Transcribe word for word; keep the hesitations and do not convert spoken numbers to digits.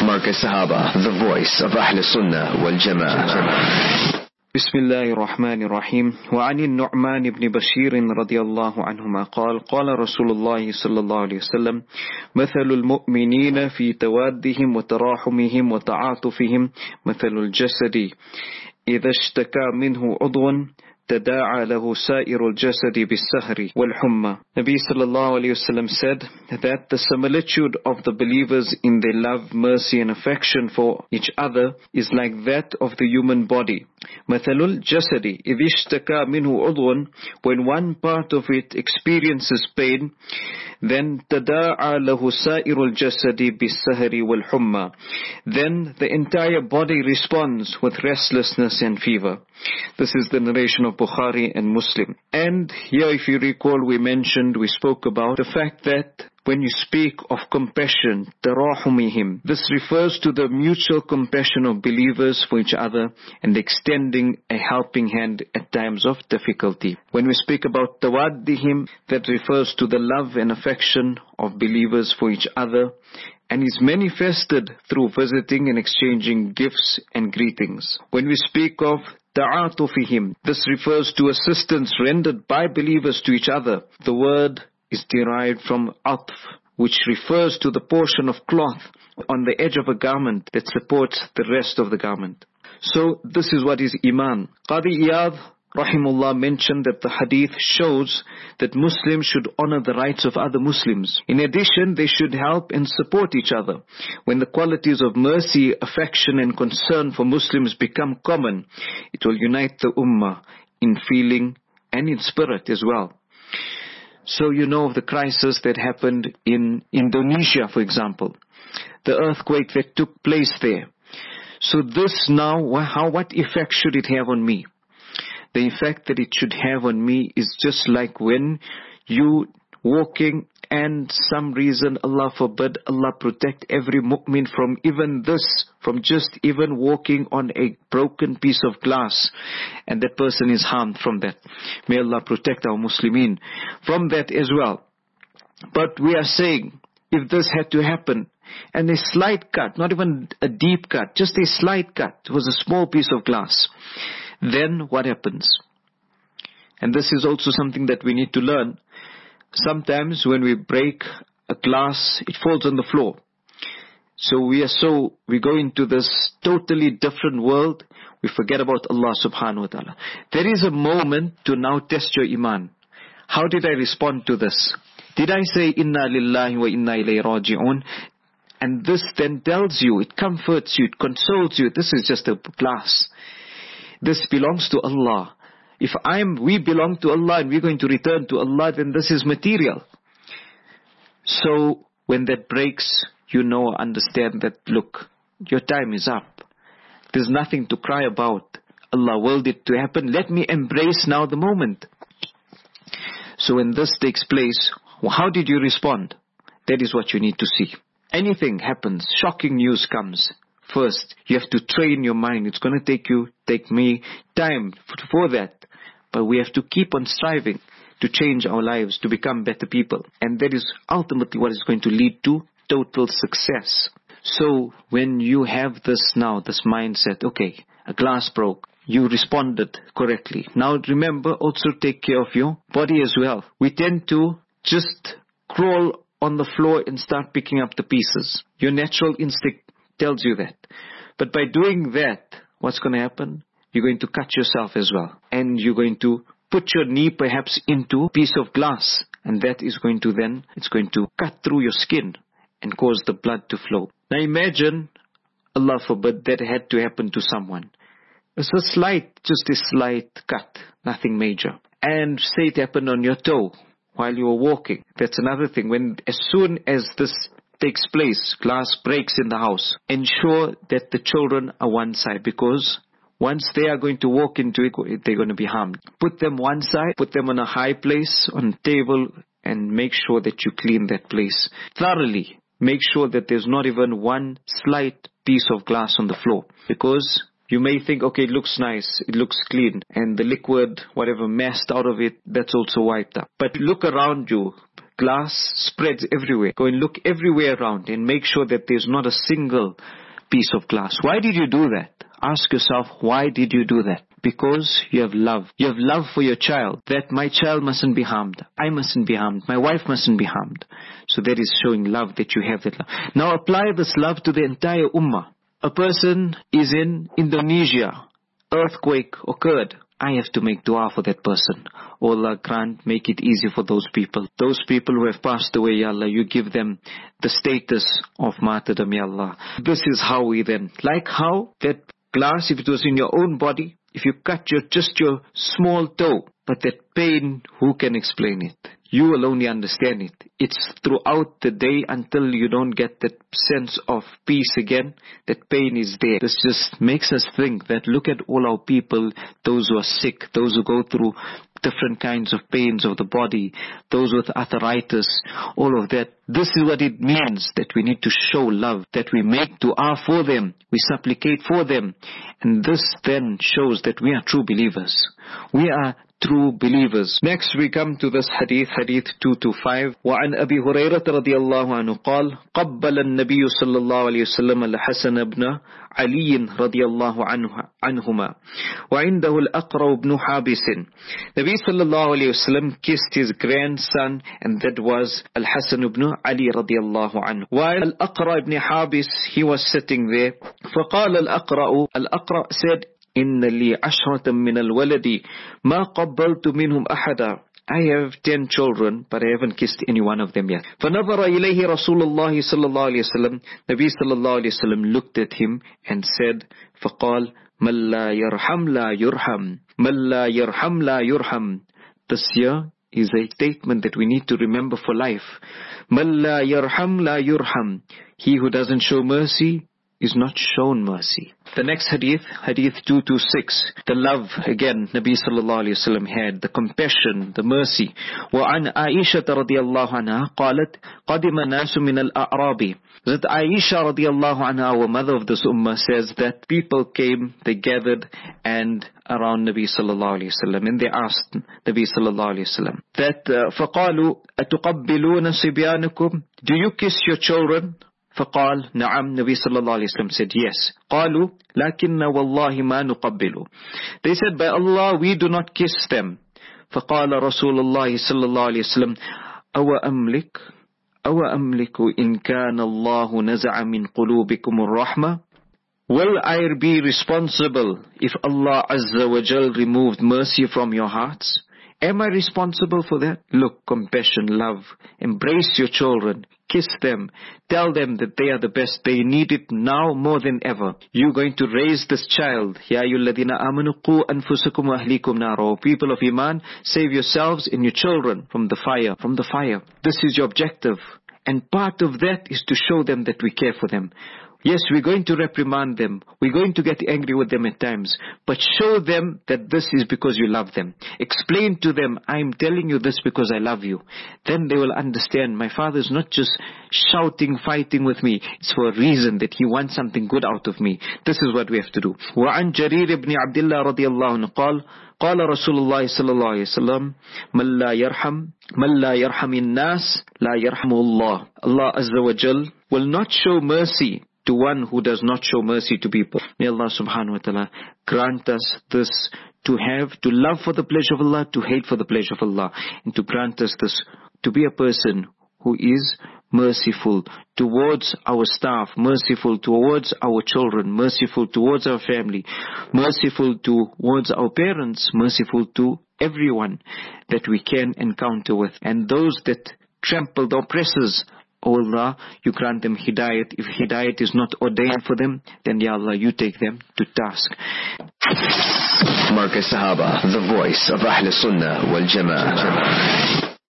Markaz Sahaba, the voice of Ahl Sunnah wal Jama'ah. بسم الله الرحمن الرحيم. وعن النعمان بن بشير رضي الله عنهما قال قال رسول الله صلى الله عليه وسلم مثل المؤمنين في توادهم وتراحمهم وتعاطفهم مثل الجسد إذا اشتكى منه عضو تداعى له سائر الجسد بالسهر والحمى. Nabi sallallahu alayhi wasallam said that the similitude of the believers in their love, mercy and affection for each other is like that of the human body. مثل الجسد إذ اشتكى منه عضو, when one part of it experiences pain, then تداعى له سائر الجسد بالسهر والحمى, then the entire body responds with restlessness and fever. This is the narration of Bukhari and Muslim. And here, if you recall, we mentioned, we spoke about the fact that when you speak of compassion, tarahumihim, this refers to the mutual compassion of believers for each other and extending a helping hand at times of difficulty. When we speak about tawaddihim, that refers to the love and affection of believers for each other and is manifested through visiting and exchanging gifts and greetings. When we speak of ta'atufihim, this refers to assistance rendered by believers to each other. The word is derived from atf, which refers to the portion of cloth on the edge of a garment that supports the rest of the garment. So this is what is iman. Qadi Iyad rahimullah mentioned that the hadith shows that Muslims should honor the rights of other Muslims. In addition, they should help and support each other. When the qualities of mercy, affection and concern for Muslims become common, it will unite the ummah in feeling and in spirit as well. So you know of the crisis that happened in Indonesia, for example, the earthquake that took place there. So this now, how, what effect should it have on me? The effect that it should have on me is just like when you walking and some reason, Allah forbid, Allah protect every mu'min from even this, from just even walking on a broken piece of glass, and that person is harmed from that. May Allah protect our Muslimin from that as well. But we are saying, if this had to happen, and a slight cut, not even a deep cut, just a slight cut, it was a small piece of glass, then what happens? And this is also something that we need to learn. Sometimes when we break a glass, it falls on the floor. So we are so, we go into this totally different world, we forget about Allah subhanahu wa ta'ala. There is a moment to now test your iman. How did I respond to this? Did I say, Inna lillahi wa inna ilayhi raji'un? And this then tells you, it comforts you, it consoles you, this is just a glass. This belongs to Allah. If I'm, we belong to Allah and we're going to return to Allah, then this is material. So when that breaks, you know, understand that, look, your time is up. There's nothing to cry about. Allah willed it to happen. Let me embrace now the moment. So when this takes place, how did you respond? That is what you need to see. Anything happens, shocking news comes. First, you have to train your mind. It's going to take you, take me time for that. But we have to keep on striving to change our lives, to become better people. And that is ultimately what is going to lead to total success. So when you have this now, this mindset, okay, a glass broke, you responded correctly. Now remember, also take care of your body as well. We tend to just crawl on the floor and start picking up the pieces. Your natural instinct tells you that. But by doing that, what's going to happen? You're going to cut yourself as well. And you're going to put your knee perhaps into a piece of glass. And that is going to then, it's going to cut through your skin and cause the blood to flow. Now imagine, Allah forbid, that had to happen to someone. It's a slight, just a slight cut, nothing major. And say it happened on your toe while you were walking. That's another thing. When, as soon as this takes place, glass breaks in the house, ensure that the children are one side, because once they are going to walk into it, they're going to be harmed. Put them one side, put them on a high place, on a table, and make sure that you clean that place thoroughly. Make sure that there's not even one slight piece of glass on the floor, because you may think, okay, it looks nice, it looks clean, and the liquid, whatever messed out of it, that's also wiped up. But look around you, glass spreads everywhere. Go and look everywhere around and make sure that there's not a single piece of glass. Why did you do that? Ask yourself, why did you do that? Because you have love. You have love for your child. That my child mustn't be harmed. I mustn't be harmed. My wife mustn't be harmed. So that is showing love, that you have that love. Now apply this love to the entire ummah. A person is in Indonesia. Earthquake occurred. I have to make dua for that person. Oh Allah, grant, make it easy for those people. Those people who have passed away, Ya Allah, you give them the status of martyrdom, Ya Allah. This is how we then, like how that glass, if it was in your own body, if you cut your just your small toe, but that pain, who can explain it? You will only understand it. It's throughout the day until you don't get that sense of peace again. That pain is there. This just makes us think that look at all our people, those who are sick, those who go through different kinds of pains of the body, those with arthritis, all of that. This is what it means, that we need to show love, that we make dua for them, we supplicate for them. And this then shows that we are true believers. We are true believers. Next we come to this hadith, hadith two twenty-five. وعن أبي هريرة رضي الله عنه قال قبل النبي صلى الله عليه وسلم الحسن بن علي رضي الله عنه عنهما وعنده الأقرع بن حابس. Nabi sallallahu alayhi wasallam kissed his grandson, and that was Al-Hasan ibn Ali radiyallahu anhu. While Al-Aqra ibn Habis, he was sitting there. فقال الأقرع, Al-Aqra said, إن لي عشرة من الولد ما قبلت منهم أحدا. I have ten children, but I haven't kissed any one of them yet. فنظر إليه رسول الله صلى الله عليه وسلم. Nabi صلى الله عليه وسلم looked at him and said, فقال من لا يرحم لا يرحم من لا يرحم لا يرحم. This here is a statement that we need to remember for life. من لا يرحم لا يرحم. He who doesn't show mercy is not shown mercy. The next hadith, hadith two twenty-six. The love, again, Nabi sallallahu alayhi wa sallam had, the compassion, the mercy. وعن عائشة رضي الله عنها قالت قدم الناس من الأعراب. That Aisha radiallahu anha, our mother of this ummah, says that people came, they gathered and around Nabi sallallahu alayhi wa sallam, and they asked Nabi sallallahu alayhi wa sallam that uh, فقالوا أتقبلون صبيانكم? Do you kiss your children? فقال نعم. Nabi sallallahu alayhi wa sallam said yes. قالوا لكن والله ما نقبل. They said, by Allah, we do not kiss them. فقال رسول الله صلى الله عليه وسلم أو أملك أو أملك إن كان الله نزع من قلوبكم الرحمة. Will I be responsible if Allah Azza wa Jal removed mercy from your hearts? Am I responsible for that? Look, compassion, love. Embrace your children. Kiss them. Tell them that they are the best. They need it now more than ever. You're going to raise this child. Ya ayyuhalladhina amanu qu anfusakum wa ahlikum nara. People of Iman, save yourselves and your children from the fire. From the fire. This is your objective. And part of that is to show them that we care for them. Yes, we're going to reprimand them. We're going to get angry with them at times. But show them that this is because you love them. Explain to them, I'm telling you this because I love you. Then they will understand, my father is not just shouting, fighting with me. It's for a reason, that he wants something good out of me. This is what we have to do. وعن جرير بن عبد الله رضي الله عنه قال قال رسول الله صلى الله عليه وسلم من لا يرحم من لا يرحم الناس لا يرحم الله. Allah Azza wa Jal will not show mercy to one who does not show mercy to people. May Allah subhanahu wa ta'ala grant us this, to have, to love for the pleasure of Allah, to hate for the pleasure of Allah, and to grant us this, to be a person who is merciful towards our staff, merciful towards our children, merciful towards our family, merciful towards our parents, merciful to everyone that we can encounter with. And those that trample the oppressors, O Allah, you grant them hidayat. If hidayat is not ordained for them, then Ya Allah, you take them to task. Markaz Sahaba, the voice of Ahl Sunnah wal Jama'ah.